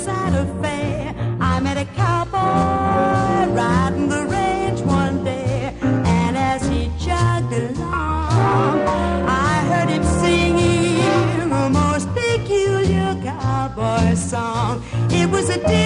Santa Fe, I met a cowboy riding the range one day, and as he jogged along, I heard him singing a most peculiar cowboy song. It was a